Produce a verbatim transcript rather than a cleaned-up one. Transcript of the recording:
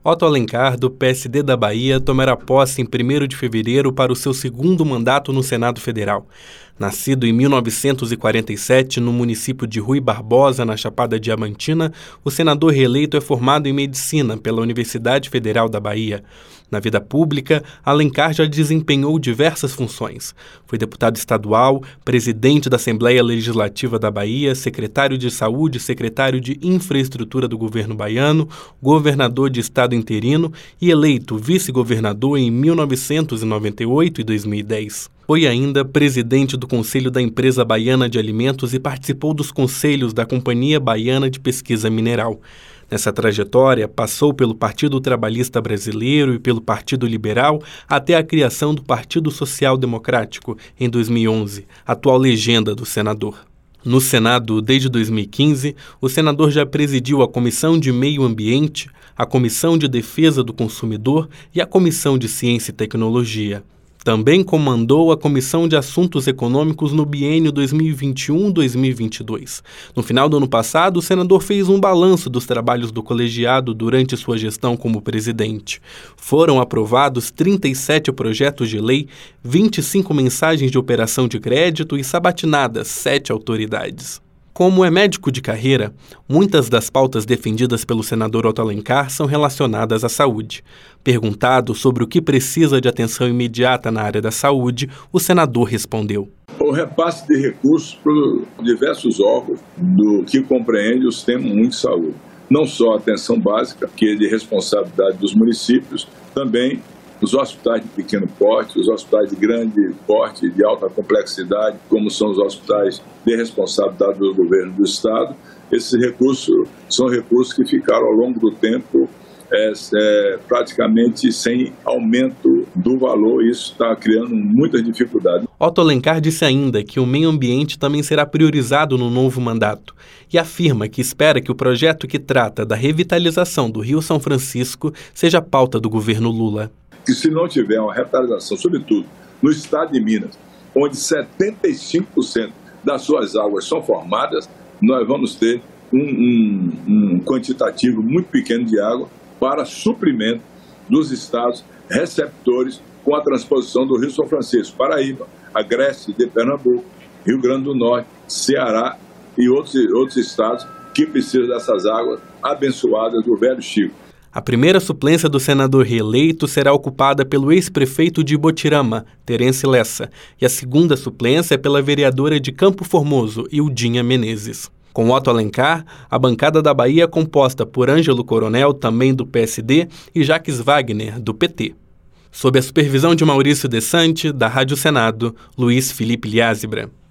Otto Alencar, do P S D da Bahia, tomará posse em primeiro de fevereiro para o seu segundo mandato no Senado Federal. Nascido em mil novecentos e quarenta e sete no município de Rui Barbosa, na Chapada Diamantina, o senador reeleito é formado em Medicina pela Universidade Federal da Bahia. Na vida pública, Alencar já desempenhou diversas funções. Foi deputado estadual, presidente da Assembleia Legislativa da Bahia, secretário de Saúde e secretário de Infraestrutura do governo baiano, governador de estado interino e eleito vice-governador em mil novecentos e noventa e oito e dois mil e dez. Foi ainda presidente do Conselho da Empresa Baiana de Alimentos e participou dos conselhos da Companhia Baiana de Pesquisa Mineral. Nessa trajetória, passou pelo Partido Trabalhista Brasileiro e pelo Partido Liberal até a criação do Partido Social Democrático, em dois mil e onze, atual legenda do senador. No Senado, desde dois mil e quinze, o senador já presidiu a Comissão de Meio Ambiente, a Comissão de Defesa do Consumidor e a Comissão de Ciência e Tecnologia. Também comandou a Comissão de Assuntos Econômicos no biênio dois mil e vinte e um a dois mil e vinte e dois. No final do ano passado, o senador fez um balanço dos trabalhos do colegiado durante sua gestão como presidente. Foram aprovados trinta e sete projetos de lei, vinte e cinco mensagens de operação de crédito e sabatinadas sete autoridades. Como é médico de carreira, muitas das pautas defendidas pelo senador Otto Alencar são relacionadas à saúde. Perguntado sobre o que precisa de atenção imediata na área da saúde, o senador respondeu: o repasse de recursos para diversos órgãos do que compreende o sistema único de saúde. Não só a atenção básica, que é de responsabilidade dos municípios, também os hospitais de pequeno porte, os hospitais de grande porte, de alta complexidade, como são os hospitais de responsabilidade do governo do Estado. Esses recursos são recursos que ficaram ao longo do tempo é, é, praticamente sem aumento do valor, e isso está criando muitas dificuldades. Otto Alencar disse ainda que o meio ambiente também será priorizado no novo mandato e afirma que espera que o projeto que trata da revitalização do Rio São Francisco seja pauta do governo Lula. Que se não tiver uma revitalização, sobretudo no estado de Minas, onde setenta e cinco por cento das suas águas são formadas, nós vamos ter um, um, um quantitativo muito pequeno de água para suprimento dos estados receptores com a transposição do Rio São Francisco, Paraíba, Agreste de Pernambuco, Rio Grande do Norte, Ceará e outros, outros estados que precisam dessas águas abençoadas do Velho Chico. A primeira suplência do senador reeleito será ocupada pelo ex-prefeito de Ibotirama, Terence Lessa, e a segunda suplência é pela vereadora de Campo Formoso, Ildinha Menezes. Com Otto Alencar, a bancada da Bahia é composta por Ângelo Coronel, também do P S D, e Jacques Wagner, do P T. Sob a supervisão de Maurício Desante, da Rádio Senado, Luiz Felipe Liázebra.